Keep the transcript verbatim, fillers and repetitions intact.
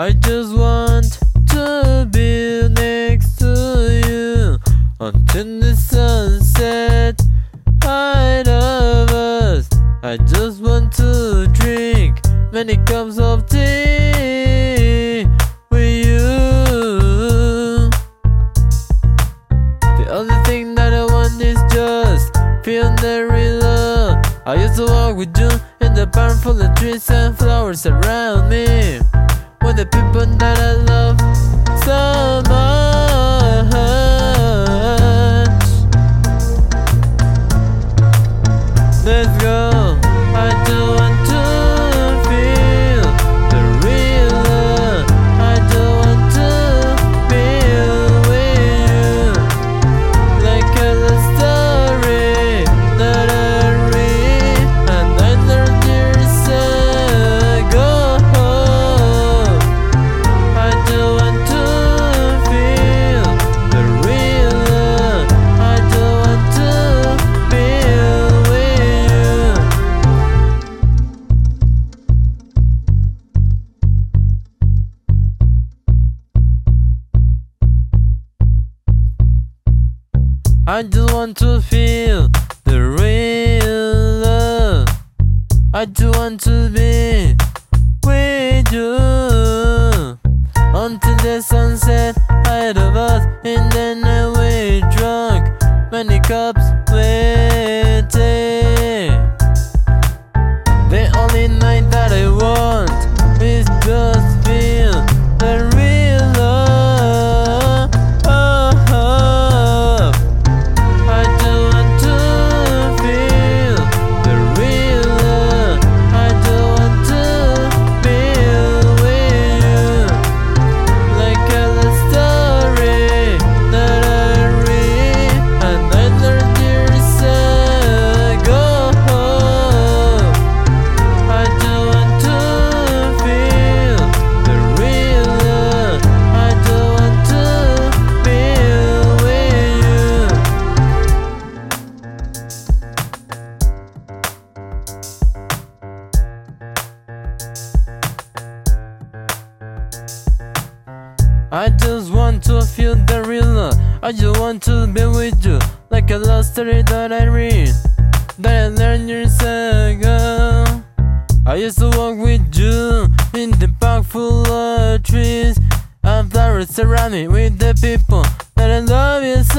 I just want to be next to you until the sunset. Hide of us. I just want to drink many cups of tea with you. The only thing that I want is just feel the real love. I used to walk with you in the park full of trees and flowers around me, with the people that I love so much. Let's go. I do want to feel the real love. I do want to feel with you, like a love story that I read and I learned years ago. I do want to feel the real love. I do want to feel with you. I just want to feel the real love. I just want to be with you until the sunset. Ahead of us in the night we drunk many cups with tea. The only night that I want is just feel the real love. I do want to feel the real love. I do want to feel with you, like a love story that I read and I learned years ago. I do want to feel the real love. I do want to feel with you. I just want to feel the real love. I just want to be with you, like a love story that I read, that I learned years ago. I used to walk with you in the park full of trees and flowers around me, with the people that I love you